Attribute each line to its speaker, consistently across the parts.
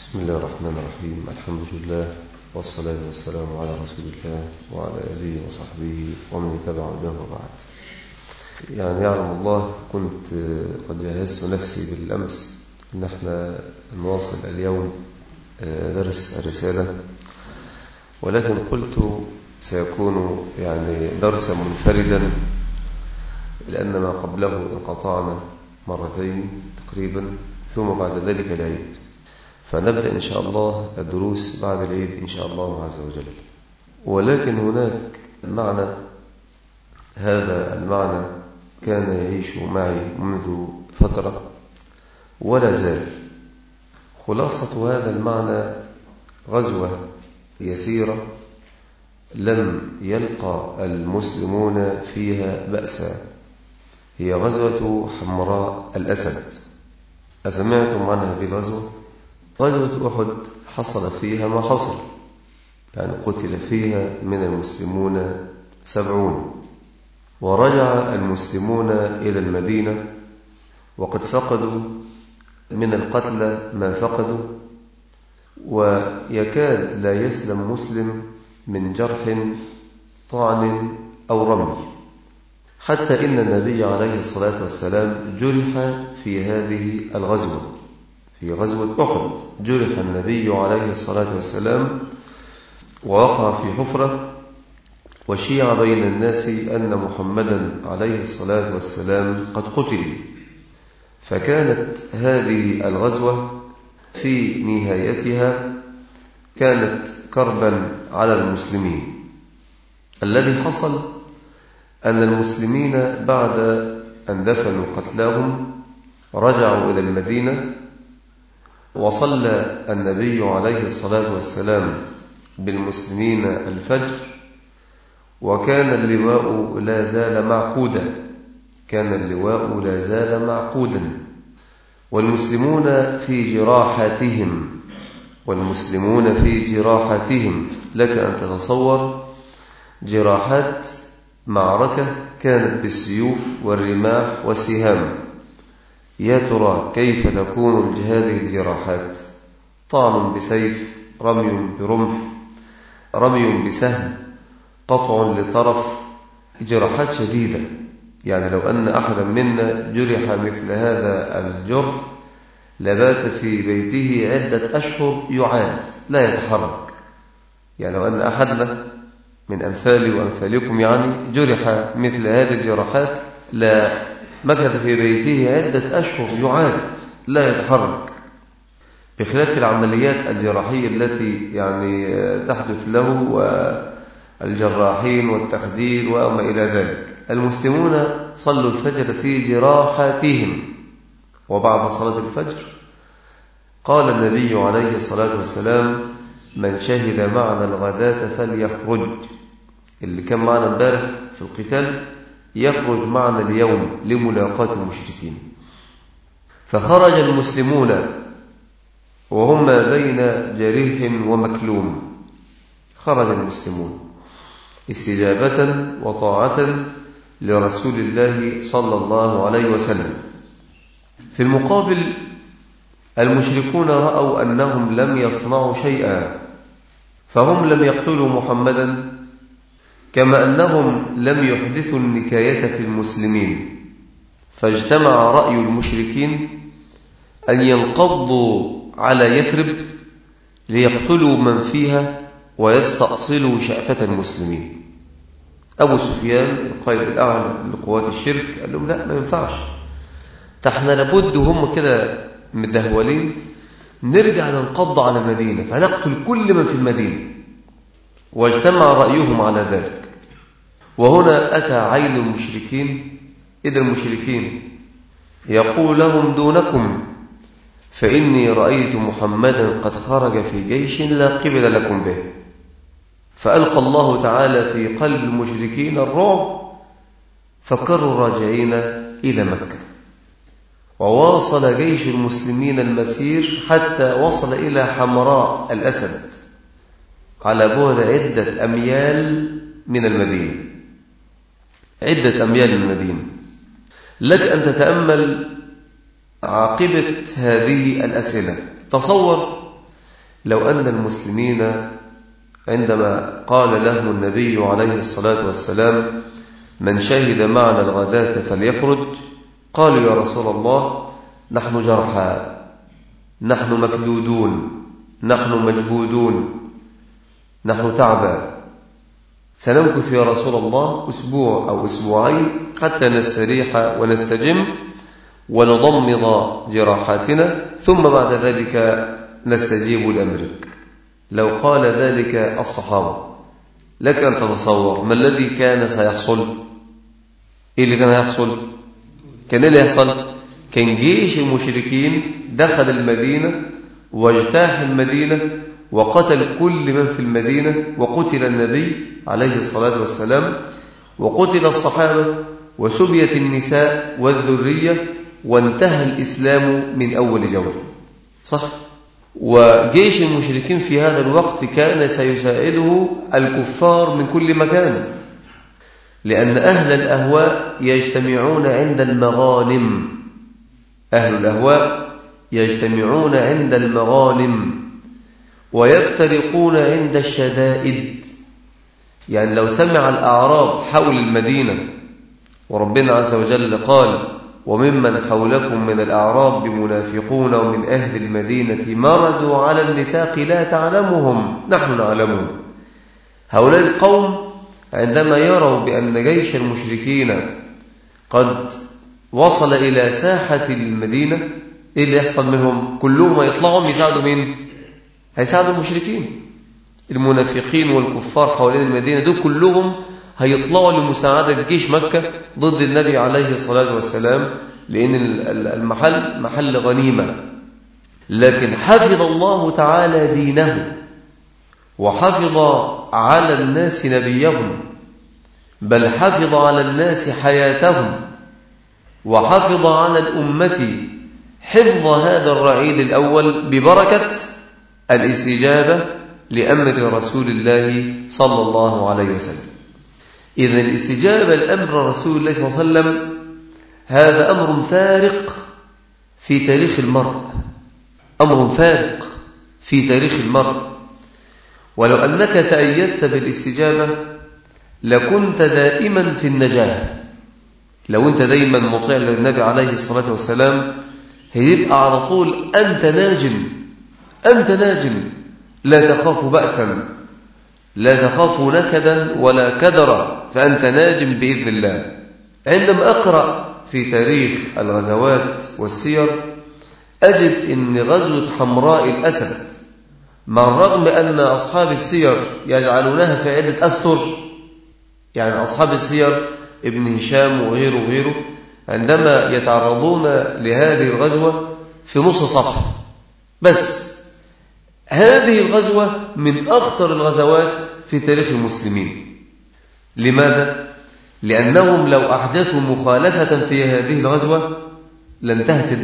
Speaker 1: بسم الله الرحمن الرحيم. الحمد لله والصلاة والسلام على رسول الله وعلى آله وصحبه ومن تبع به وبعد. يعني يعلم الله، كنت قد جهزت نفسي بالأمس إن احنا نواصل اليوم درس الرسالة، ولكن قلت سيكون يعني درسا منفردا لأن ما قبله انقطعنا مرتين تقريبا، ثم بعد ذلك العيد، فنبدأ إن شاء الله الدروس بعد العيد إن شاء الله عز وجل. ولكن هناك معنى، هذا المعنى كان يعيش معي منذ فترة ولا زال. خلاصة هذا المعنى غزوة يسيرة لم يلقى المسلمون فيها بأسا، هي غزوة حمراء الأسد. أسمعتم عن هذه الغزوة؟ غزوة أحد حصل فيها ما حصل، يعني قتل فيها من المسلمون 70، ورجع المسلمون إلى المدينة وقد فقدوا من القتلى ما فقدوا، ويكاد لا يسلم مسلم من جرح طعن أو رمي، حتى إن النبي عليه الصلاة والسلام جرح في هذه الغزوة. في غزوة أحد جرح النبي عليه الصلاة والسلام ووقع في حفرة، وشيع بين الناس أن محمدا عليه الصلاة والسلام قد قتل. فكانت هذه الغزوة في نهايتها كانت كربا على المسلمين. الذي حصل أن المسلمين بعد أن دفنوا قتلاهم رجعوا إلى المدينة، وصلى النبي عليه الصلاة والسلام بالمسلمين الفجر، وكان اللواء لا زال معقودا، كان اللواء لا زال معقودا، والمسلمون في جراحاتهم، والمسلمون في جراحاتهم. لك أن تتصور جراحات معركة كانت بالسيوف والرماح والسهام. يا ترى كيف تكون هذه الجراحات؟ طعن بسيف، رمي برمح، رمي بسهم، قطع لطرف، جراحات شديدة. يعني لو أن أحدا منا جرح مثل هذا الجرح لبات في بيته عدة أشهر يعاد لا يتحرك. يعني لو أن أحدنا من أمثالي وأمثالكم يعني جرح مثل هذه الجراحات لا مكث في بيته عدة أشهر يعاد لا يتحرك، بخلاف العمليات الجراحية التي يعني تحدث له والجراحين والتخدير وما إلى ذلك. المسلمون صلوا الفجر في جراحاتهم، وبعد صلاة الفجر قال النبي عليه الصلاة والسلام: من شهد معنا الغداة فليخرج. اللي كان معنا امبارح في القتال يخرج معنا اليوم لملاقاة المشركين. فخرج المسلمون وهم بين جريح ومكلوم، خرج المسلمون استجابة وطاعة لرسول الله صلى الله عليه وسلم. في المقابل المشركون رأوا أنهم لم يصنعوا شيئا، فهم لم يقتلوا محمدا، كما أنهم لم يحدثوا النكاية في المسلمين. فاجتمع رأي المشركين أن ينقضوا على يثرب ليقتلوا من فيها ويستأصلوا شأفة المسلمين. أبو سفيان القائد الأعلى لقوات الشرك قال لهم: لا، ما ينفعش، احنا لابد هم كده مدهولين نرجع ننقض على المدينة فنقتل كل من في المدينة. واجتمع رأيهم على ذلك. وهنا أتى عين المشركين، إذ المشركين يقول لهم: دونكم، فإني رأيت محمدا قد خرج في جيش لا قبل لكم به. فألقى الله تعالى في قلب المشركين الرعب، فكروا راجعين إلى مكة. وواصل جيش المسلمين المسير حتى وصل إلى حمراء الأسد على بعد عدة أميال من المدينة، عدة أميال من المدينة. لك أن تتأمل عاقبة هذه الأسئلة. تصور لو أن المسلمين عندما قال لهم النبي عليه الصلاة والسلام من شهد معنا الغداة فليخرج، قالوا يا رسول الله نحن جرحى، نحن مكدودون، نحن مجهودون، نحن تعبى، سنمكث يا رسول الله أسبوع أو أسبوعين حتى نستريح ونستجم ونضمد جراحاتنا، ثم بعد ذلك نستجيب لأمرك. لو قال ذلك الصحابة لك أن تتصور ما الذي كان سيحصل؟ إيه اللي كان يحصل؟ كان اللي يحصل كان جيش المشركين دخل المدينة واجتاح المدينة وقتل كل من في المدينة، وقتل النبي عليه الصلاة والسلام، وقتل الصحابة، وسبيت النساء والذرية، وانتهى الإسلام من أول جولة. صح؟ وجيش المشركين في هذا الوقت كان سيساعده الكفار من كل مكان، لأن أهل الأهواء يجتمعون عند المغانم. أهل الأهواء يجتمعون عند المغانم ويفترقون عند الشدائد. يعني لو سمع الأعراب حول المدينة، وربنا عز وجل قال وممن حولكم من الأعراب منافقون ومن أهل المدينة مردوا على النفاق لا تعلمهم نحن نعلمهم. هؤلاء القوم عندما يروا بأن جيش المشركين قد وصل إلى ساحة المدينة، إيه اللي يحصل منهم؟ كلهم يطلعوا يساعدوا مين؟ هيساعدوا المشركين. المنافقين والكفار حوالين المدينة دول كلهم هيطلعوا لمساعدة جيش مكة ضد النبي عليه الصلاة والسلام، لأن المحل محل غنيمة. لكن حفظ الله تعالى دينه وحفظ على الناس نبيهم، بل حفظ على الناس حياتهم وحفظ على الأمة حفظ هذا الرعيل الأول ببركة الاستجابة لأمر رسول الله صلى الله عليه وسلم. إذن الاستجابة لأمر رسول الله صلى الله عليه وسلم هذا أمر فارق في تاريخ المرء، أمر فارق في تاريخ المرء. ولو أنك تأيدت بالاستجابة لكنت دائما في النجاة. لو أنت دائما مطيع للنبي عليه الصلاة والسلام هيبقى على طول أنت ناجم، أنت ناجم، لا تخاف بأسا، لا تخاف نكدا ولا كدرا، فأنت ناجم بإذن الله. عندما أقرأ في تاريخ الغزوات والسير أجد أن غزوة حمراء الأسد مع الرغم أن أصحاب السير يجعلونها في عدة أسطر، يعني أصحاب السير ابن هشام وغيره عندما يتعرضون لهذه الغزوة في نص صفحة بس. هذه الغزوة من أخطر الغزوات في تاريخ المسلمين. لماذا؟ لأنهم لو أحدثوا مخالفة في هذه الغزوة لانتهت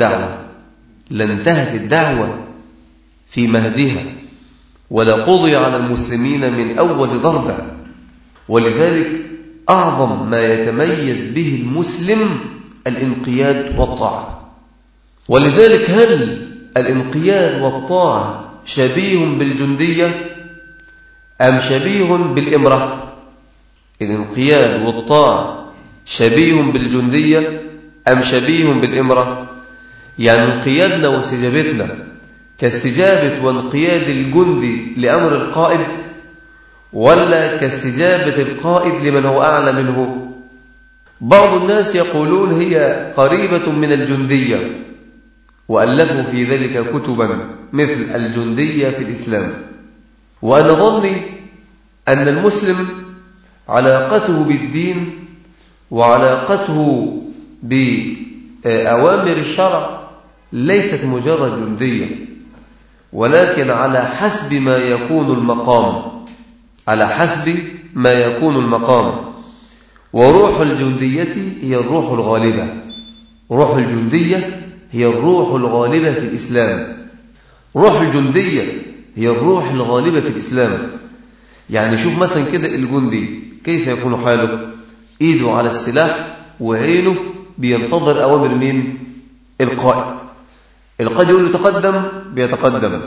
Speaker 1: الدعوة في مهدها، ولقضي على المسلمين من أول ضربة. ولذلك أعظم ما يتميز به المسلم الانقياد والطاعة. ولذلك هل الانقياد والطاعة شبيه بالجندية أم شبيه بالإمرة؟ الانقياد والطاعة شبيه بالجندية أم شبيه بالإمرة؟ يعني انقيادنا واستجابتنا كاستجابة وانقياد الجندي لأمر القائد، ولا كاستجابة القائد لمن هو أعلى منه؟ بعض الناس يقولون هي قريبة من الجندية، وألفوا في ذلك كتبا مثل الجندية في الإسلام. وأنا ظني أن المسلم علاقته بالدين وعلاقته بأوامر الشرع ليست مجرد جندية، ولكن على حسب ما يكون المقام، على حسب ما يكون المقام. وروح الجندية هي الروح الغالبة، روح الجندية هي الروح الغالبة في الإسلام. روح الجندية هي الروح الغالبة في الإسلام. يعني شوف مثلا كده الجندي كيف يكون حاله؟ إيده على السلاح وعينه بينتظر أوامر مين؟ القائد. القائد يقول له تقدم بيتقدم،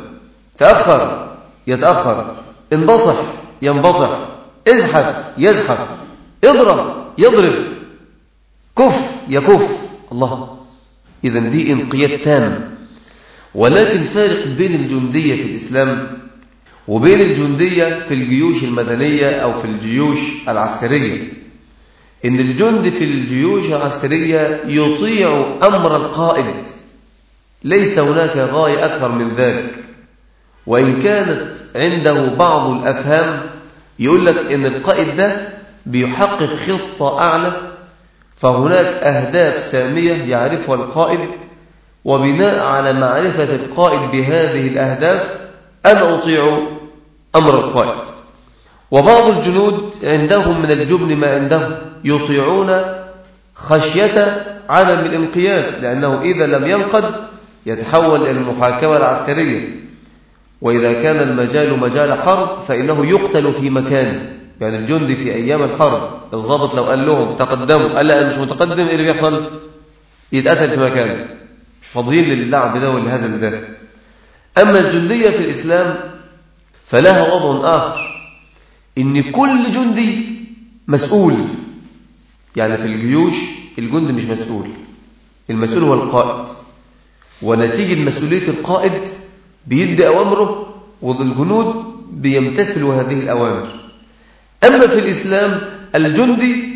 Speaker 1: تأخر يتأخر، انبطح ينبطح، ازحف يزحف، اضرب يضرب، كف يكف. الله، إذن دي انقياد تام. ولكن فارق بين الجندية في الإسلام وبين الجندية في الجيوش المدنية أو في الجيوش العسكرية، إن الجند في الجيوش العسكرية يطيع أمر القائد، ليس هناك غاية أكثر من ذلك. وإن كانت عنده بعض الأفهام يقول لك إن القائد ده بيحقق خطة أعلى، فهناك أهداف سامية يعرفها القائد، وبناء على معرفة القائد بهذه الأهداف أنا أطيع أمر القائد. وبعض الجنود عندهم من الجبن ما عندهم، يطيعون خشية عدم الانقياد، لأنه إذا لم ينقد يتحول إلى المحاكمة العسكرية، وإذا كان المجال مجال حرب فإنه يقتل في مكانه. يعني الجندي في أيام الحرب الضابط لو قال لهم تقدموا، قال لا أنا مش متقدم، إيه اللي بيحصل؟ يتقتل في مكانه، مش فاضيين للعب ده والهزل ده. أما الجندية في الإسلام فلها وضع آخر، إن كل جندي مسؤول. يعني في الجيوش الجندي مش مسؤول، المسؤول هو القائد، ونتيجة مسؤولية القائد بيدي أوامره والجنود بيمتثلوا هذه الأوامر. أما في الإسلام الجندي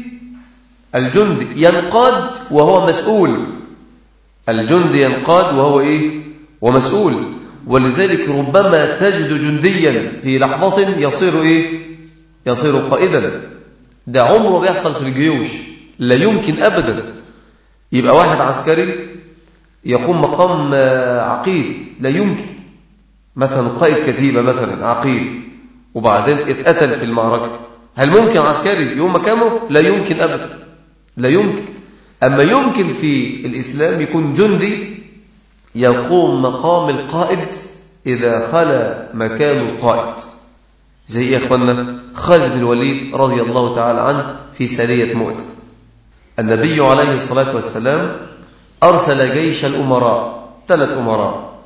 Speaker 1: ينقاد وهو مسؤول، الجندي ينقاد وهو إيه؟ ومسؤول. ولذلك ربما تجد جنديا في لحظة يصير إيه؟ يصير قائدا. ده عمره بيحصل في الجيوش، لا يمكن أبدا يبقى واحد عسكري يقوم مقام عقيد، لا يمكن. مثلا قائد كتيبة مثلا عقيد وبعدين اتقتل في المعركة، هل ممكن عسكري يقوم مكانه؟ لا يمكن أبدا، لا يمكن. أما يمكن في الإسلام يكون جندي يقوم مقام القائد إذا خلى مكان القائد، زي يا أخوانا خالد بن الوليد رضي الله تعالى عنه في سرية مؤتة. النبي عليه الصلاة والسلام أرسل جيش الأمراء، 3 أمراء،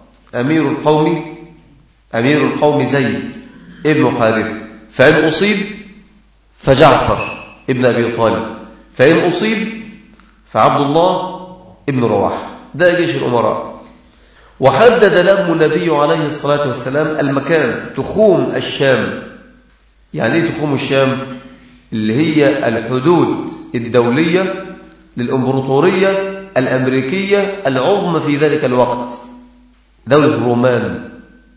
Speaker 1: أمير القوم زيد ابن حارثة، فإن أصيب فجعفر ابن أبي طالب، فإن أصيب فعبد الله ابن رواحة. ده جيش الأمراء. وحدد لهم النبي عليه الصلاة والسلام المكان، تخوم الشام. يعني ايه تخوم الشام؟ اللي هي الحدود الدولية للإمبراطورية الأمريكية العظمى في ذلك الوقت، دولة الرومان.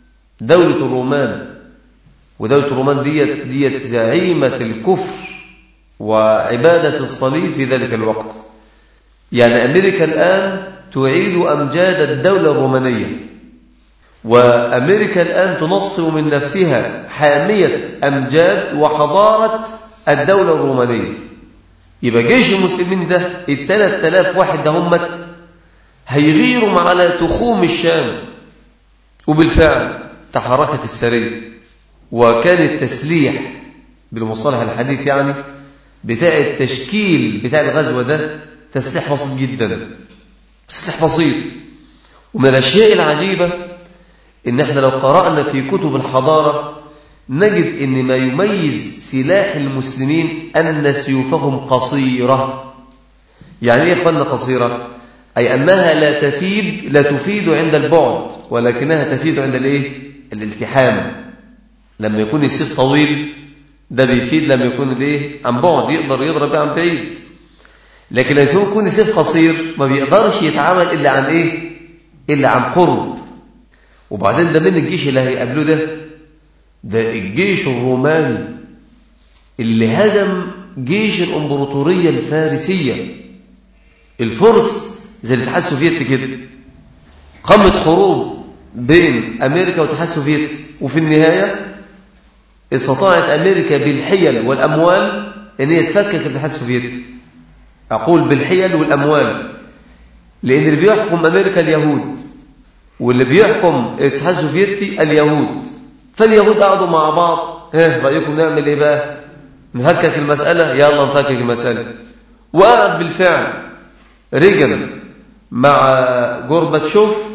Speaker 1: ودولة الرومان ديت زعيمة الكفر وعبادة الصليب في ذلك الوقت. يعني أمريكا الآن تعيد أمجاد الدولة الرومانية، وأمريكا الآن تنصر من نفسها حامية أمجاد وحضارة الدولة الرومانية. يبقى جيش المسلمين ده 3000 واحد ده هيغيروا على تخوم الشام. وبالفعل تحركت السرية، وكان التسليح بالمصطلح الحديث يعني بتاع التشكيل بتاع الغزوة ده تسليح بسيط جدا، تسليح بسيط. ومن الأشياء العجيبة إن احنا لو قرأنا في كتب الحضارة نجد إن ما يميز سلاح المسلمين أن سيوفهم قصيرة. يعني إيه يا إخواننا قصيرة؟ أي أنها لا تفيد عند البعد، ولكنها تفيد عند الالتحام. لما يكون السيف طويل ده بيفيد لما يكون عن بعد، يقدر يضرب عن بعيد. لكن لما يكون السيف قصير ما بيقدرش يتعامل إلا عن قرب. وبعدين ده من الجيش اللي هيقابله ده الجيش الروماني اللي هزم جيش الإمبراطورية الفارسية. الفرس زي الاتحاد السوفيتي كده، قامت حروب بين أمريكا والاتحاد السوفيتي، وفي النهاية استطاعت أمريكا بالحيل والأموال أن هي تفكك الاتحاد السوفيتي. أقول بالحيل والأموال، لأن اللي بيحكم أمريكا اليهود واللي بيحكم الاتحاد السوفيتي اليهود. فاليهود قعدوا مع بعض، رأيكم نعمل إيه بقى؟ نفكك المسألة، يلا نفكك المسألة. وقعد بالفعل ريغان مع جورباتشوف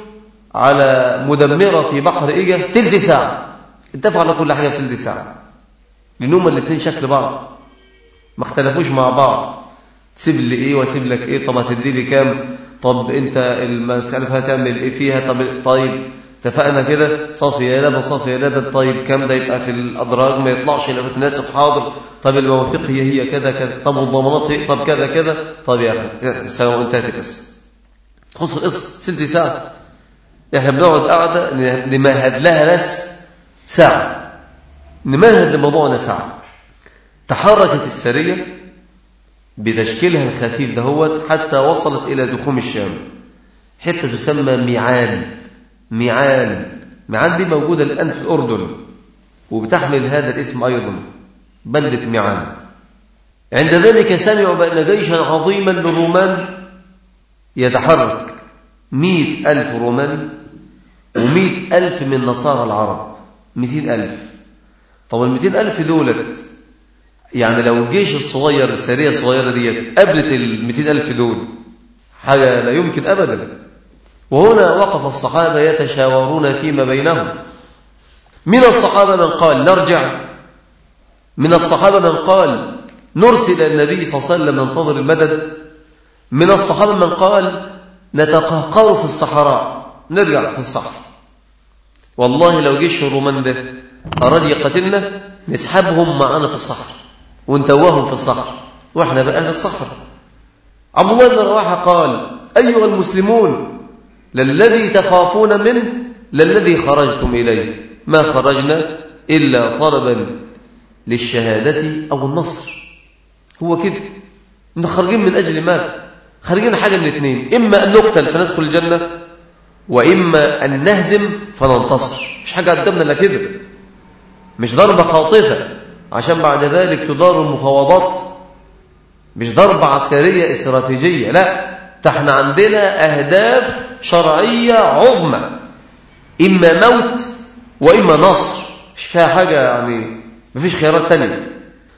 Speaker 1: على مدمرة في بحر إيجا تلت ساعة، اتفقوا على كل حاجة في تلت ساعة، لأن هما الاثنين شكل بعض ما اختلفوش مع بعض. تسيب لي إيه واسيب لك إيه؟ طب هتدي لي كام؟ طب أنت المسألة هتعمل إيه فيها؟ طيب اتفقنا كده، صافي يا لبن صافي يا لبن. طيب كام ده يبقى في الأدراج ما يطلعش إلا متناسب؟ حاضر. طب المواثيق هي كذا كذا. طب والضمانات هي طب كذا كذا. طب يا أخي السلام انتهت القصة، خلص القصة تلت ساعة. احنا بنقعد قاعدة نمهد لها بس ساعة، نمهد لموضوعنا ساعة. تحركت السرية بتشكيلها الخفيف دهوت حتى وصلت إلى دخوم الشام، حتة تسمى ميعان. ميعان دي موجودة الآن في الأردن وبتحمل هذا الاسم أيضا، بلدة ميعان. عند ذلك سمعوا بأن جيشا عظيما للرومان يتحرك، 100,000 رومان و100,000 من نصارى العرب، 200,000. طب 200,000 دولت يعني لو الجيش الصغير السرية الصغيرة دي قابلت 200,000 دول حاجة لا يمكن أبدا. وهنا وقف الصحابة يتشاورون فيما بينهم. من الصحابة من قال نرجع، من الصحابة من قال نرسل النبي صلى الله عليه وسلم ننتظر المدد، من الصحابة من قال نتقهقر في الصحراء، نرجع في الصحراء. والله لو جيش الرومان ده أراد يقتلنا نسحبهم معنا في الصحراء ونتوهم في الصحراء وإحنا بقى أهل الصحراء. عبد الله بن رواحة قال أيها المسلمون للذي تخافون منه للذي خرجتم إليه، ما خرجنا إلا طلبا للشهادة أو النصر. هو كده، إن خارجين من أجل ماذا؟ خارجين حاجة من اثنين، إما أن نقتل فندخل الجنة، وإما أن نهزم فننتصر. مش حاجة قدامنا إلا كده، مش ضربة خاطفة عشان بعد ذلك تدار المفاوضات، مش ضربة عسكرية استراتيجية، لا، احنا عندنا أهداف شرعية عظمى، إما موت وإما نصر، مش فيها حاجة يعني، مفيش خيارات تانية.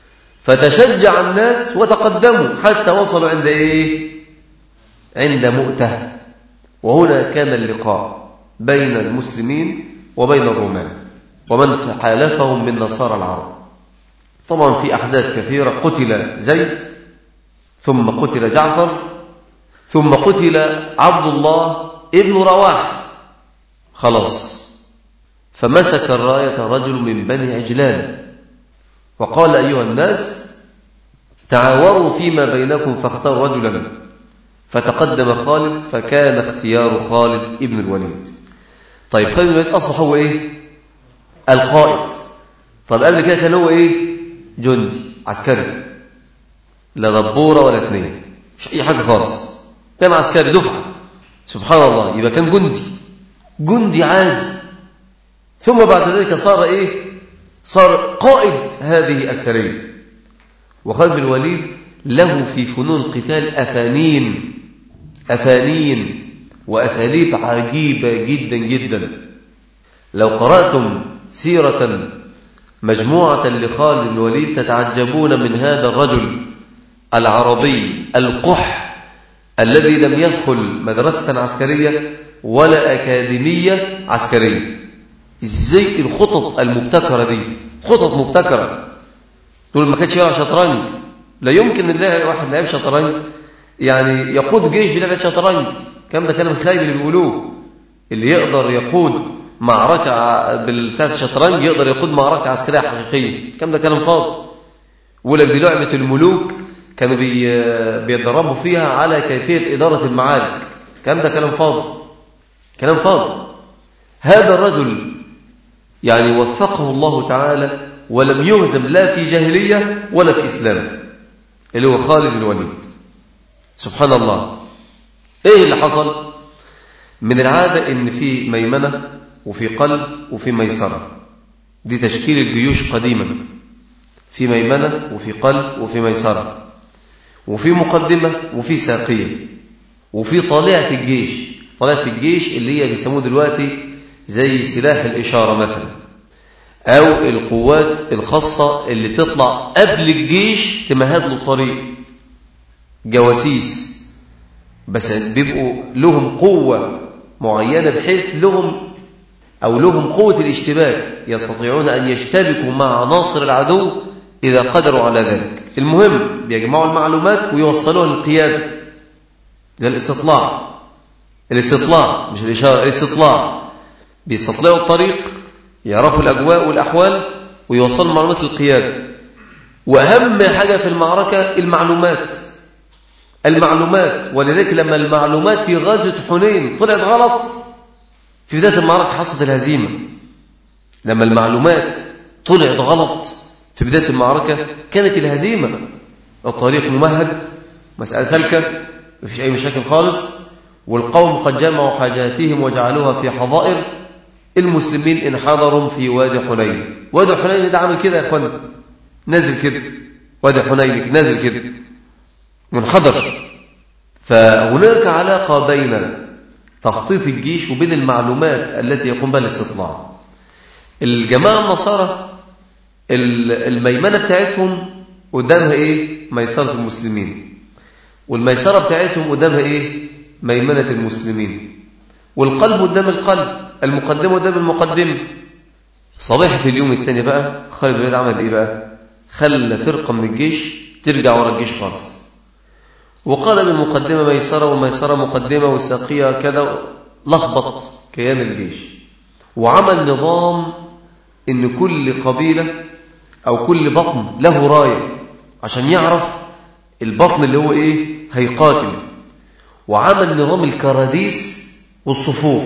Speaker 1: فتشجع الناس وتقدموا حتى وصلوا عند إيه؟ عند مؤتة. وهنا كان اللقاء بين المسلمين وبين الرومان ومن حالفهم من نصارى العرب. طبعا في أحداث كثيرة، قتل زيد، ثم قتل جعفر، ثم قتل عبد الله ابن رواحة. خلاص، فمسك الراية رجل من بني عجلان وقال أيها الناس تعاوروا فيما بينكم فاختاروا رجلا. فتقدم خالد، فكان اختيار خالد ابن الوليد. طيب خالد بن الوليد أصبح هو إيه؟ القائد. طب قبل كده كان هو إيه؟ جندي عسكري، لا دبورة ولا اثنين، مش أي حاجة خالص، كان عسكري دفعة. سبحان الله، يبقى كان جندي عادي، ثم بعد ذلك صار إيه؟ صار قائد هذه السرية. وخالد بن الوليد له في فنون القتال أفانين وأساليب عجيبة جدا جدا. لو قرأتم سيرة مجموعة لخالد بن الوليد تتعجبون من هذا الرجل العربي القح الذي لم يدخل مدرسة عسكرية ولا أكاديمية عسكرية. إزاي الخطط المبتكرة دي، خطط مبتكرة. تقول ما كانش يلعب شطرنج، لا يمكن ان واحد لاعب شطرنج يعني يقود جيش بلعبة شطرنج. كم ده كلام خايب اللي بيقولوه. اللي يقدر يقود معركة بالبتاعة الشطرنج يقدر يقود معركة عسكرية حقيقية. كم ده كلام فاضي. ولك دي لعبة الملوك كانوا بيتدربوا فيها على كيفية إدارة المعارك. كم ده كلام فاضي. هذا الرجل يعني وفقه الله تعالى ولم يهزم لا في جاهلية ولا في إسلام، اللي هو خالد بن الوليد. سبحان الله. إيه اللي حصل؟ من العادة إن في ميمنة وفي قلب وفي ميسرة، دي تشكيل الجيوش قديما، في ميمنة وفي قلب وفي ميسرة، وفي مقدمة وفي ساقية، وفي طالعة الجيش. طالعة الجيش اللي هي بيسموه دلوقتي زي سلاح الإشارة مثلا، أو القوات الخاصة اللي تطلع قبل الجيش تمهد له الطريق، جواسيس، بس بيبقوا لهم قوة معينة بحيث لهم قوة الاشتباك، يستطيعون أن يشتبكوا مع عناصر العدو إذا قدروا على ذلك. المهم بيجمعوا المعلومات ويوصلوها للقيادة. ده الاستطلاع مش الإشارة، الاستطلاع. بيستطلعوا الطريق، يعرفوا الأجواء والأحوال، ويوصلوا المعلومات للقيادة. وأهم حاجة في المعركة المعلومات. ولذلك لما المعلومات في غزوة حنين طلعت غلط، في بداية المعركة حصلت الهزيمة. لما المعلومات طلعت غلط في بداية المعركة كانت الهزيمة. الطريق ممهد، مسألة سلكة، مفيش أي مشاكل خالص، والقوم قد جمعوا حاجاتهم وجعلوها في حظائر. المسلمين انحدروا في وادي حنين. وادي حنين ده عامل كده يا اخوانا، نازل كده، وادي حنين نازل كده منحدر. فهناك علاقة بين تخطيط الجيش وبين المعلومات التي يقوم بها الاستطلاع. الجماعة النصارى الميمنة بتاعتهم قدامها ايه؟ ميسرة المسلمين. والميسرة بتاعتهم قدامها ايه؟ ميمنة المسلمين. والقلب قدام القلب، المقدمة قدام المقدمة. صباحة اليوم الثاني بقى خالد بن الوليد عمل ايه بقى؟ خلى فرقة من الجيش ترجع ورا الجيش خالص، وقال بالمقدمة ميسرة والميسرة مقدمة والساقية كذا، لخبط كيان الجيش. وعمل نظام ان كل قبيلة او كل بطن له راية عشان يعرف البطن اللي هو ايه هيقاتل. وعمل نظام الكراديس والصفوف.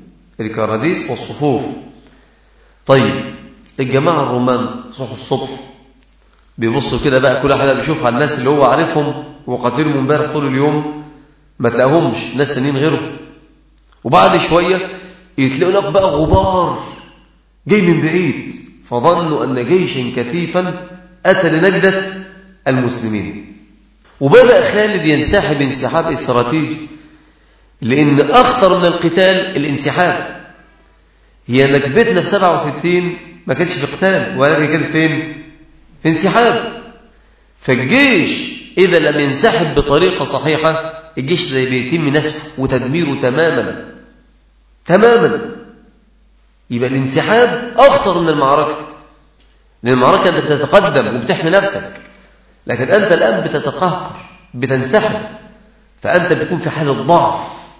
Speaker 1: طيب الجماعة الرومان صحوا الصبح بيبصوا كده بقى، كل واحد بيشوف على الناس اللي هو عارفهم وقاتلهم امبارح طول اليوم، ما تلاقوهمش ناس ثانيين غيرهم. وبعد شوية يتلاقوا لك بقى غبار جاي من بعيد، فظنوا أن جيشا كثيفا أتى لنجدة المسلمين. وبدأ خالد ينسحب انسحاب استراتيجي، لأن أخطر من القتال الانسحاب. هي نكبتنا في 67 ما كانش في قتال، ولكن كانت فين؟ في انسحاب. فالجيش إذا لم ينسحب بطريقة صحيحة الجيش زي بيتم نسفه وتدميره تماما. يبقى الانسحاب أخطر من المعركة، لأن المعركة أنت بتتقدم وبتحمي نفسك، لكن أنت الآن بتتقهقر، بتنسحب، فأنت بتكون في حالة ضعف.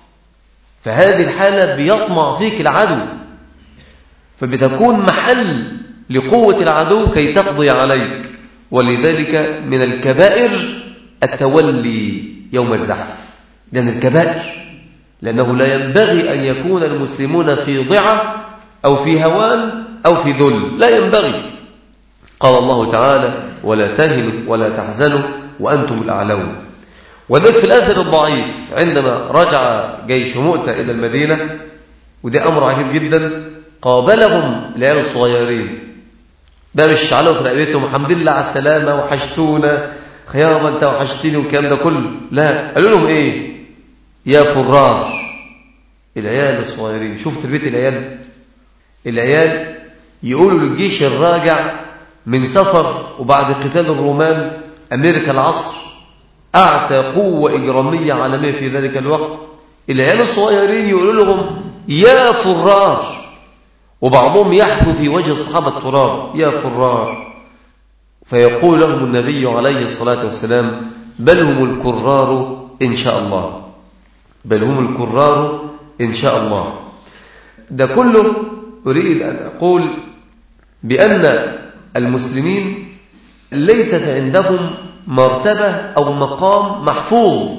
Speaker 1: فهذه الحالة بيطمع فيك العدو، فبتكون محل لقوة العدو كي تقضي عليك. ولذلك من الكبائر التولي يوم الزحف، لأن الكبائر، لأنه لا ينبغي أن يكون المسلمون في ضعة أو في هوان أو في ذل، لا ينبغي. قال الله تعالى ولا تهنوا ولا تحزنوا وأنتم الأعلون. وذلك في الأثر الضعيف عندما رجع جيش مؤتة إلى المدينة، وده أمر عجيب جدا، قابلهم العيال الصغيرين، ده مش علوا في رقبتهم الحمد لله على السلامة وحشتونا خيابا انت وحشتني والكلام ده كله، لا، قالوا لهم ايه؟ يا فرار. العيال الصغيرين، شفت البيت العيال يقولوا للجيش الراجع من سفر وبعد قتال الرومان أمريكا العصر أعطى قوة إجرامية عالمية في ذلك الوقت. العيال الصغيرين يقولوا لهم يا فرار، وبعضهم يحفو في وجه الصحابة التراب يا فرار. فيقول لهم النبي عليه الصلاة والسلام بل هم الكرار إن شاء الله، بل هم الكرار إن شاء الله. ده كله أريد أن أقول بأن المسلمين ليست عندهم مرتبة أو مقام محفوظ،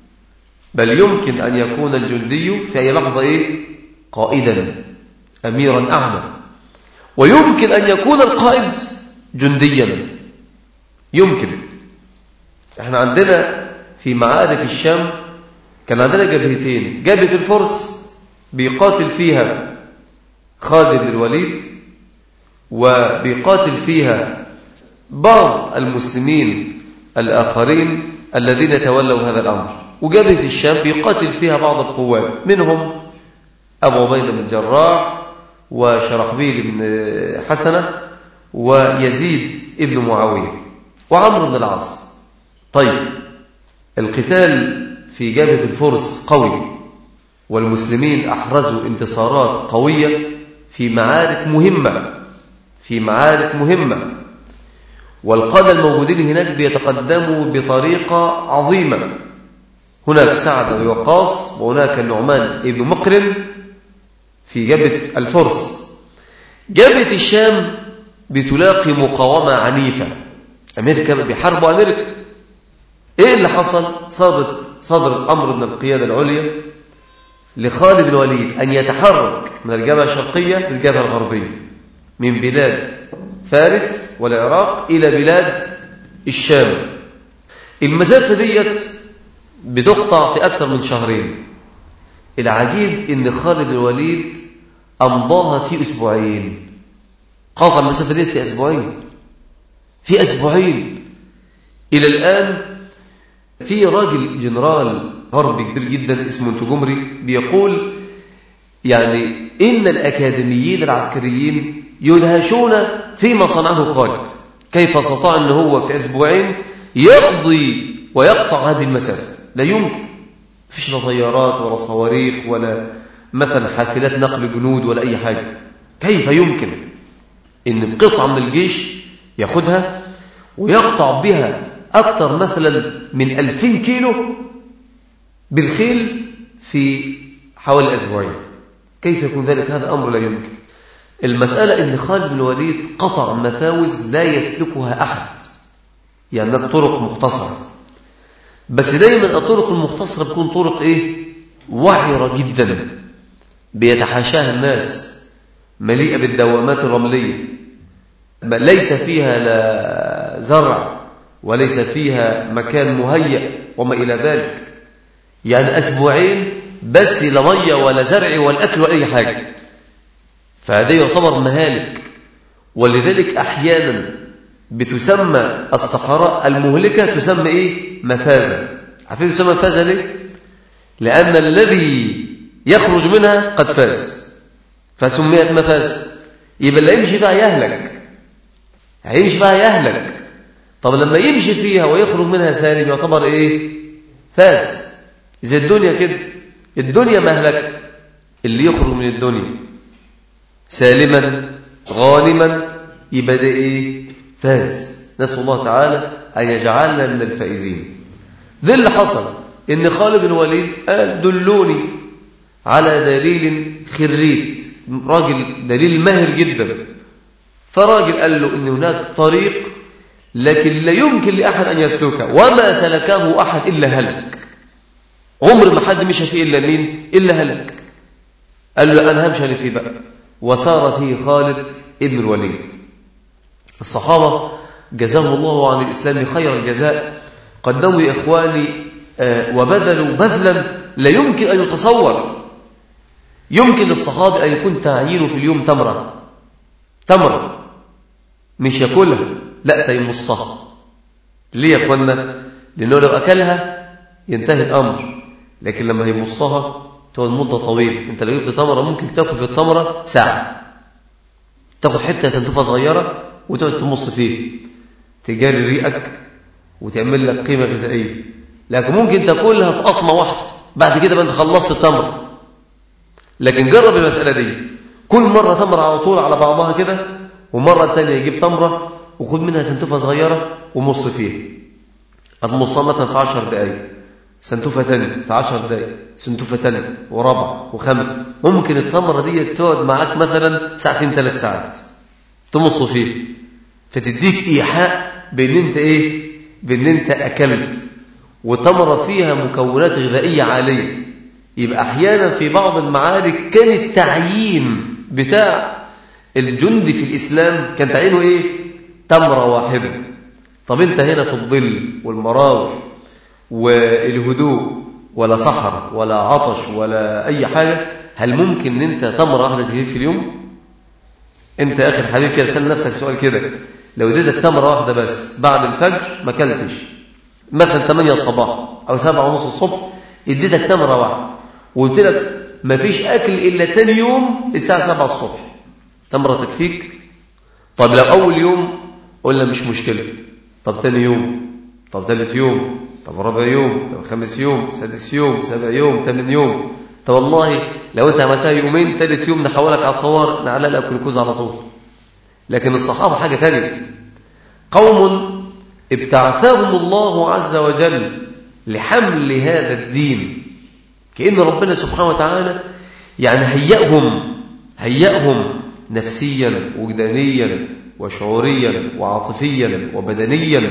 Speaker 1: بل يمكن أن يكون الجندي في أي لحظة إيه؟ قائدا أميرا أعلى، ويمكن أن يكون القائد جنديا. يمكن. احنا عندنا في معارك الشام كان عندنا جبهتين، جبهة الفرس بيقاتل فيها خالد بن الوليد، وبيقاتل فيها بعض المسلمين الآخرين الذين تولوا هذا الأمر، وجبهة الشام بيقاتل فيها بعض القوات، منهم أبو عبيدة بن الجراح وشرحبيل بن حسنة ويزيد ابن معاوية وعمرو بن العاص. طيب القتال في جبهة الفرس قوي، والمسلمين أحرزوا انتصارات قوية في معارك مهمة، والقادة الموجودين هناك بيتقدموا بطريقة عظيمة. هناك سعد بن وقاص، وهناك النعمان ابن مقرن في جبهة الفرس. جبهة الشام بتلاقي مقاومة عنيفة، أمريكا بيحاربوا أمريكا. إيه اللي حصل؟ صدر الأمر من القيادة العليا لخالد بن الوليد أن يتحرك من الجبهة الشرقية للجبهة الغربية، من بلاد فارس والعراق إلى بلاد الشام. المسافة ديت بتقطع في أكثر من شهرين. العجيب إن خالد بن الوليد أمضاها في أسبوعين. قطع المسافة ديت في أسبوعين. إلى الآن في راجل جنرال غربي كبير جدا اسمه انتجمري بيقول يعني إن الأكاديميين العسكريين يدهشون فيما صنعه خالد، كيف استطاع أنه هو في أسبوعين يقضي ويقطع هذه المسافة. لا يمكن، فيش لا طيارات ولا صواريخ ولا مثلا حافلات نقل جنود ولا أي حاجة. كيف يمكن إن قطعة من الجيش يأخذها ويقطع بها أكثر مثلا من 2000 كيلو بالخيل في حوالي أسبوعين؟ كيف يكون ذلك؟ هذا أمر لا يمكن. المسألة إن خالد بن الوليد قطع مفاوز لا يسلكها أحد، يعني طرق مختصرة، بس دايما الطرق المختصرة بتكون طرق وعرة جدا بيتحاشاها الناس، مليئة بالدوامات الرملية، ليس فيها لا زرع وليس فيها مكان مهيأ وما إلى ذلك. يعني أسبوعين بس لا مية ولا زرع ولا أكل ولا أي حاجة، فهذا يعتبر مهالك. ولذلك أحيانا بتسمى الصحراء المهلكة تسمى مفازة. عارفين تسمى مفازة ليه؟ لأن الذي يخرج منها قد فاز، فسميت مفازة. يبقى اللي يمشي فيها يهلك. طب لما يمشي فيها ويخرج منها سالم يعتبر فاز. زي الدنيا كده، الدنيا مهلكة، اللي يخرج من الدنيا سالما غانما يبقى ده فاز. نسأل الله تعالى أن يجعلنا من الفائزين. ذي اللي حصل إن خالد بن الوليد قال دلوني على دليل خريت، راجل دليل ماهر جدا. فراجل قال له إن هناك طريق لكن لا يمكن لأحد أن يسلكه، وما سلكه أحد إلا هلك. عمر ما حد مشى فيه إلا مين؟ إلا هلك. قال له أنا همشي فيه بقى. وسار فيه خالد ابن الوليد. الصحابة جزاهم الله عن الإسلام خير الجزاء، قدموا يا إخواني وبذلوا بذلا لا يمكن أن يتصور. يمكن للصحابي أن يكون تعيينه في اليوم تمرة مش يأكلها، لا يمصها. ليه يا إخواننا؟ لأنه لو أكلها ينتهي الأمر، لكن لما يمصها تقعد مدة طويلة. أنت لو جبت تمرة ممكن تأكل في التمرة ساعة، تاخد حتة سنتوفة صغيرة وتقعد تمص فيه تجاري ريقك وتعمل لك قيمة غذائية. لكن ممكن تاكلها في قطمة واحدة، بعد كده أنت خلصت التمرة. لكن جرب المسألة دي، كل مرة تمرة على طول على بعضها كده، ومرة تانية يجيب تمرة وخد منها سنتوفة صغيرة ومص فيها. هتمصها مثلا في 10 دقايق، سنتوفة تانية في 10 دقايق، سنتوفة تانية ورابع وخمسة. ممكن التمرة دي تقعد معاك مثلا 2 3 ساعات تمص فيه، فتديك إيحاء بأن أنت أكلت. وتمرة فيها مكونات غذائية عالية. يبقى أحيانا في بعض المعارك كان التعيين بتاع الجندي في الإسلام كان تعيينه تمرة واحدة. طب أنت هنا في الظل والمراوح والهدوء ولا صحر ولا عطش ولا أي حاجة، هل ممكن أن أنت تمرة واحدة تجيب في اليوم؟ أنت آخر حبيب كده سأل نفسك سؤال كده، لو اديتك تمرة واحدة بس بعد الفجر ما كلتش، مثلا 8 الصباح أو 7:30 الصبح، اديتك تمرة واحدة وقلت لك ما فيش أكل إلا تاني يوم الساعة 7 الصبح، تمرة تكفيك؟ طب لو أول يوم قلنا مش مشكلة، طب تاني يوم، طب ثالث يوم، طب رابع يوم، طب 5 يوم، 6 يوم، 7 يوم، 8 يوم، طب والله لو أنت عملتها يومين ثالث يوم نحولك على الطوارئ نعلق لك جلوكوز على طول. لكن الصحابة حاجة تانية، قوم ابتعثهم الله عز وجل لحمل هذا الدين، كأن ربنا سبحانه وتعالى يعني هيأهم نفسيا وجدانيا وشعوريا وعاطفيا وبدنيا،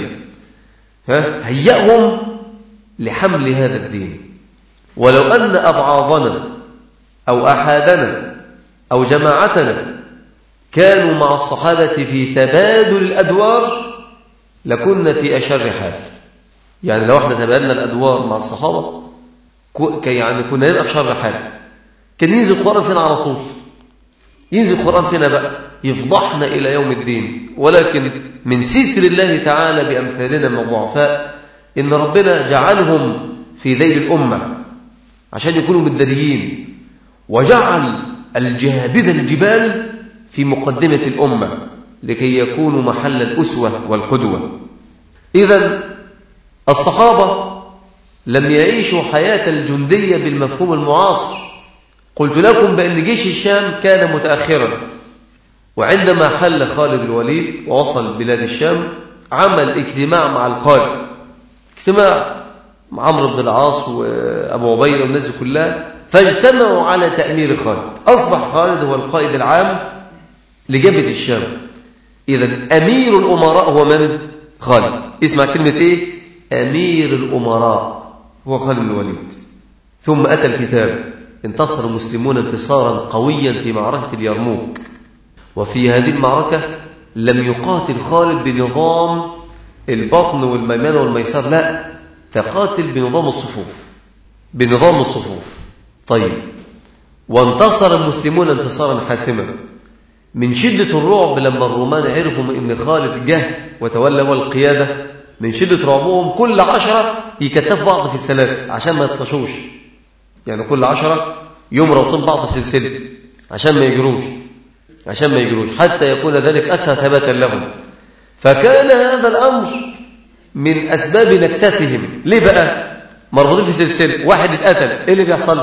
Speaker 1: هيأهم لحمل هذا الدين. ولو أن أبعاضنا أو أحادنا أو جماعتنا كانوا مع الصحابة في تبادل الأدوار لكنا في أشر حال. يعني لو احنا تبادلنا الأدوار مع الصحابة يعني كنا نبقى في شر حال. كان ينزل القرآن فينا على طول، ينزل القرآن فينا بقى يفضحنا إلى يوم الدين. ولكن من ستر الله تعالى بأمثالنا من الضعفاء إن ربنا جعلهم في ذيل الأمة عشان يكونوا مدريين، وجعل الجهابذة الجبال في مقدمة الأمة لكي يكونوا محل الأسوة والقدوة. إذن الصحابة لم يعيشوا حياة الجندية بالمفهوم المعاصر. قلت لكم بأن جيش الشام كان متأخرا، وعندما حل خالد الوليد ووصل بلاد الشام عمل اجتماع مع القائد، اجتماع مع عمرو بن العاص وأبو عبيدة والناس كلها، فاجتمعوا على تأمير خالد. أصبح خالد هو القائد العام لجبهة الشام. إذن أمير الأمراء هو من؟ خالد. اسمع كلمة إيه؟ أمير الأمراء هو خالد بن الوليد. ثم أتى الكتاب: انتصر المسلمون انتصارا قويا في معركة اليرموك. وفي هذه المعركة لم يقاتل خالد بنظام البطن والميمنة والميسار، لا، تقاتل بنظام الصفوف. طيب، وانتصر المسلمون انتصارا حاسما. من شدة الرعب لما الرومان عرفوا ان خالد جه وتولى هو القيادة، من شدة رعبهم كل 10 يكتفوا بعض في السلاسل عشان ما يطفشوش. يعني كل 10 يوم رابطين بعض في سلسلة عشان ما يجروش حتى يكون ذلك أكثر ثباتا لهم. فكان هذا الأمر من أسباب نكستهم. ليه بقى؟ مربوطين في سلسلة، واحد اتقتل، ايه اللي بيحصل؟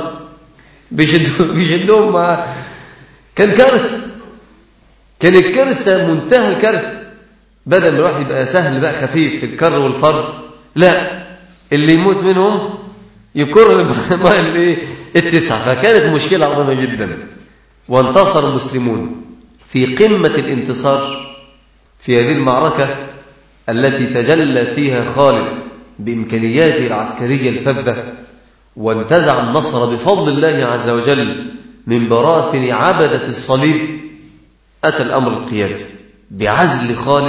Speaker 1: بيشدهم معاه. كان كارثة، كانت كارثة منتهى الكارثة. بدل ما الواحد يبقى سهل بقى خفيف في الكر والفر، لا، اللي يموت منهم يكر التسعة. فكانت مشكلة عظيمة جدا. وانتصر المسلمون في قمة الانتصار في هذه المعركة التي تجلى فيها خالد بإمكانياته العسكرية الفذة، وانتزع النصر بفضل الله عز وجل من براثن عبدة الصليب. أتى الأمر القيادي بعزل خالد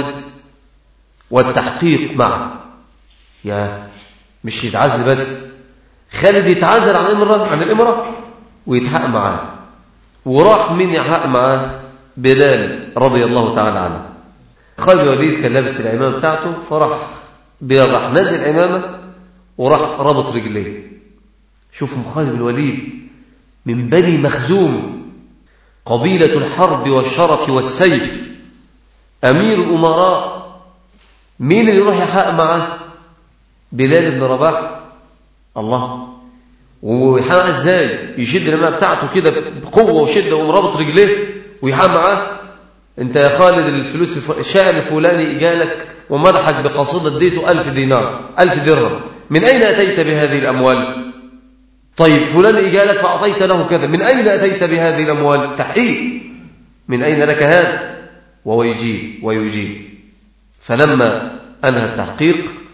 Speaker 1: والتحقيق معه. يا مش يتعزل بس، خالد يتعزل عن الإمرة ويتحقق معاه. وراح من يحقق معاه؟ بلال رضي الله تعالى عنه. خالد بن الوليد كان لابس العمامة بتاعته، فراح بلال راح نزل عمامة وراح ربط رجليه. شوفوا خالد بن الوليد من بني مخزوم، قبيلة الحرب والشرف والسيف، أمير الأمراء. مين اللي يروح يحقق معاه؟ بلال بن رباح. الله، ويحقق ازاي؟ يشد العمامة بتاعته كده بقوة وشدة ومربط رجليه ويحقق معاه. انت يا خالد الفلوس الشاعر الفلاني جالك ومدحك بقصيدة اديته 1000 دينار 1000 درهم، من أين أتيت بهذه الأموال؟ طيب فلان جالك فأعطيت له كذا، من أين أتيت بهذه الأموال؟ تحقيق، من أين لك هذا؟ وهو يجيب. فلما أنهى التحقيق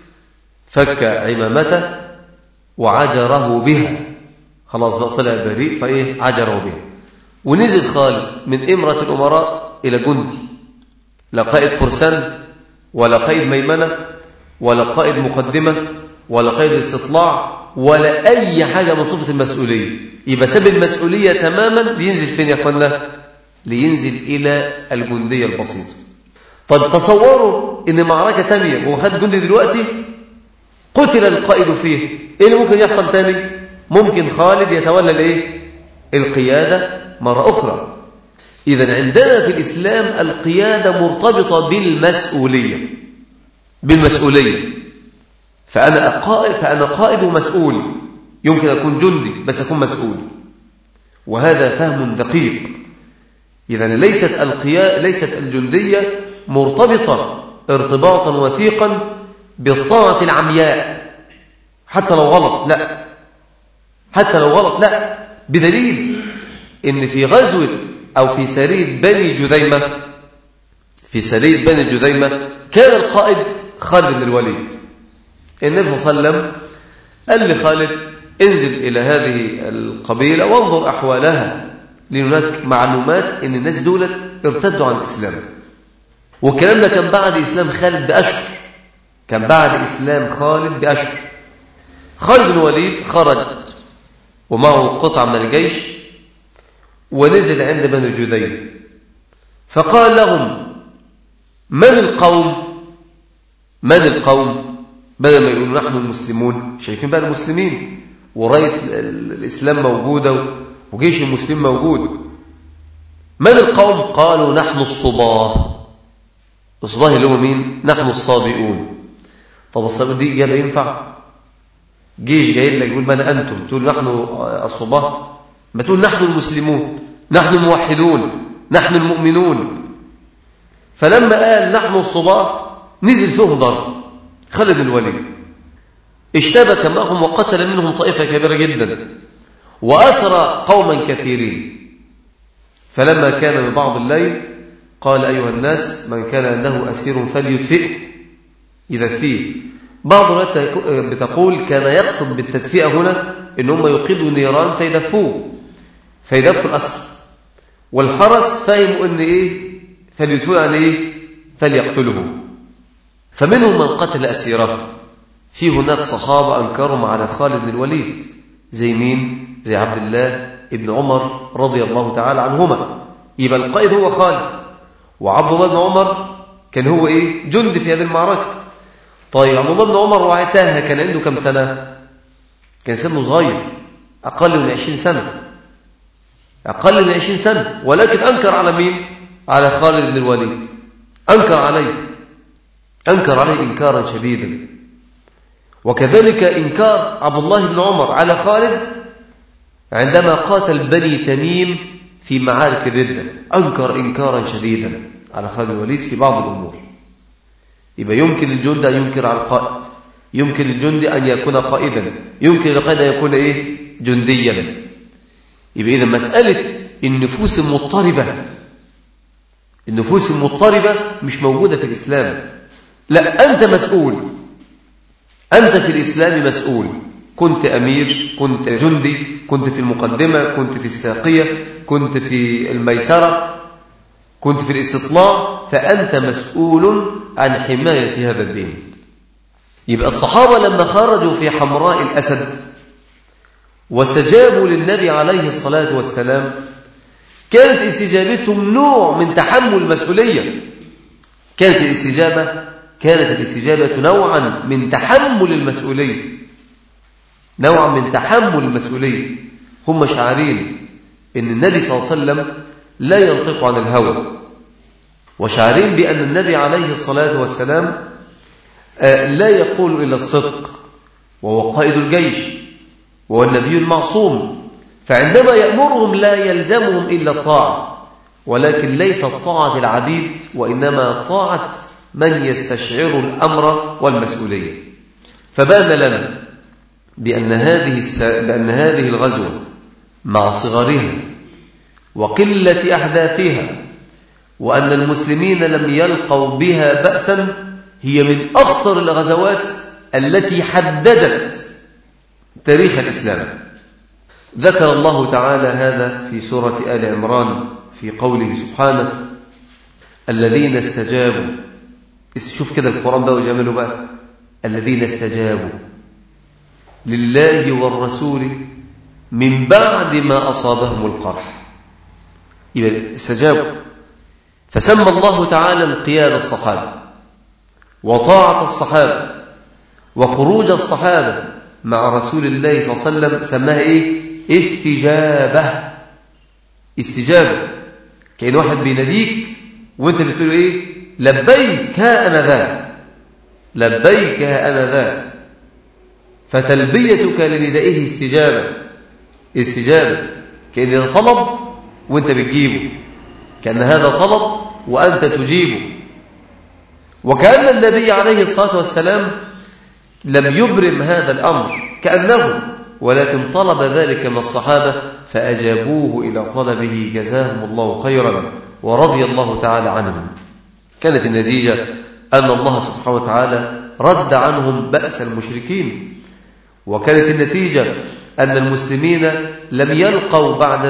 Speaker 1: فك عمامته وعجره بها، خلاص بقى طلع بريء، عجره بها. ونزل خالد من إمرة الأمراء إلى جندي، لا قائد فرسان ولا قائد ميمنة ولا قائد مقدمة ولا قائد استطلاع ولا أي حاجة من صفة المسؤولية. يبقى ساب المسؤولية تماما لينزل فين يا أخوانا؟ لينزل إلى الجندية البسيطة. طب تصوروا إن معركة تانية وخد جندي دلوقتي قتل القائد فيه، إيه اللي ممكن يحصل تاني؟ ممكن خالد يتولى القيادة مرة أخرى. إذن عندنا في الإسلام القيادة مرتبطة بالمسؤولية. فأنا قائد ومسؤول. يمكن أكون جندي بس أكون مسؤول. وهذا فهم دقيق. إذن ليست الجندية مرتبطة ارتباطا وثيقا بالطاعة العمياء حتى لو غلط، لا، بدليل إن في غزوة أو في سرية بني جذيمة كان القائد خالد بن الوليد. النبي صلى الله عليه وسلم قال لخالد: انزل إلى هذه القبيلة وانظر أحوالها، لأن هناك معلومات إن الناس دولت ارتدوا عن الإسلام. والكلام ده كان بعد إسلام خالد بأشهر. خالد بن الوليد خرج ومعه قطعة من الجيش ونزل عند بني جذيمة، فقال لهم: من القوم؟ بدل ما يقولوا نحن المسلمون، شايفين بقى المسلمين وراية الإسلام موجودة وجيش المسلم موجود. من القوم؟ قالوا: نحن الصباه اللي هو مين؟ نحن الصابئون. طب الصابئ دي إجابة ينفع؟ جيش جاي لك يقول: من أنتم؟ تقول نحن الصباه؟ ما تقول نحن المسلمون، نحن الموحدون، نحن المؤمنون. فلما قال نحن الصباه نزل فيهم ضرب. خالد بن الوليد اشتبك معهم وقتل منهم طائفة كبيرة جدا وأسرى قوما كثيرين. فلما كان من بعض الليل قال: أيها الناس، من كان عنده أسير فليدفئه إذا فيه. بعض الروايات بتقول كان يقصد بالتدفئة هنا إن هم يوقدوا نيران فيدفوا الأسر، والحرس فهموا إن فليدفئه يعني فليقتله. فمنهم من قتل أسيره. في هناك صحابة أنكروا على خالد بن الوليد، زي مين؟ زي عبد الله ابن عمر رضي الله تعالى عنهما. يبقى القائد هو خالد، وعبد الله بن عمر كان هو جندي في هذه المعركة. طيب عبد الله بن عمر وعتاها كان عنده كم سنة؟ كان سنه صغير، أقل من 20 سنة، ولكن أنكر على مين؟ على خالد بن الوليد. أنكر عليه إنكارا شديدا. وكذلك إنكار عبد الله بن عمر على خالد عندما قاتل بني تميم في معارك الردة، أنكر إنكارا شديدا على خالد بن الوليد في بعض الأمور. يبقى يمكن الجند أن ينكر على القائد، يمكن الجند أن يكون قائدا، يمكن القائد أن يكون جنديا. يبقى إذا مسألة النفوس المضطربة مش موجودة في الإسلام. لا، أنت مسؤول، أنت في الإسلام مسؤول. كنت أمير، كنت جندي، كنت في المقدمة، كنت في الساقية، كنت في الميسرة، كنت في الاستطلاع، فأنت مسؤول عن حماية هذا الدين. يبقى الصحابة لما خرجوا في حمراء الأسد واستجابوا للنبي عليه الصلاة والسلام كانت استجابتهم نوع من تحمل المسؤولية. كانت الاستجابة نوعا من تحمل المسؤولية. هم شعارين إن النبي صلى الله عليه وسلم لا ينطق عن الهوى، وشعارين بأن النبي عليه الصلاة والسلام لا يقول إلا الصدق، وهو قائد الجيش وهو النبي المعصوم. فعندما يأمرهم لا يلزمهم إلا الطاعة، ولكن ليست طاعة العبيد، وإنما طاعة من يستشعر الأمر والمسؤولية. فبان لنا بأن هذه الغزوة مع صغرها وقلة أحداثها، وأن المسلمين لم يلقوا بها بأسا، هي من أخطر الغزوات التي حددت تاريخ الإسلام. ذكر الله تعالى هذا في سورة آل عمران في قوله سبحانه: الذين استجابوا. شوف كده القرآن بقى وجماله بقى، الذين استجابوا لله والرسول من بعد ما أصابهم القرح. يبقى استجابوا، فسمى الله تعالى انقياد الصحابة وطاعة الصحابة وخروج الصحابة مع رسول الله صلى الله عليه وسلم، سماها استجابة. كأن واحد بيناديك وانت بتقول لبيك ها أنا ذا، فتلبيتك لندائه استجابة. كأن ده طلب وانت بتجيبه، كأن هذا طلب وأنت تجيبه. وكأن النبي عليه الصلاة والسلام لم يبرم هذا الأمر كأنه، ولكن طلب ذلك من الصحابة فأجابوه إلى طلبه جزاهم الله خيرا ورضي الله تعالى عنهم. كانت النتيجة أن الله سبحانه وتعالى رد عنهم بأس المشركين، وكانت النتيجة أن المسلمين لم يلقوا بعد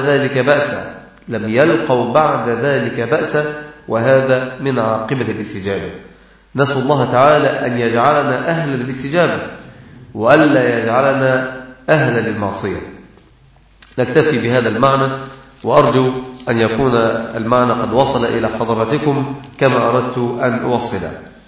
Speaker 1: ذلك بأسا، وهذا من عاقبة الاستجابة. نسأل الله تعالى أن يجعلنا أهلا للاستجابة وألا يجعلنا أهلا للمعصية. نكتفي بهذا المعنى، وأرجو أن يكون المعنى قد وصل إلى حضراتكم كما أردت أن أوصله.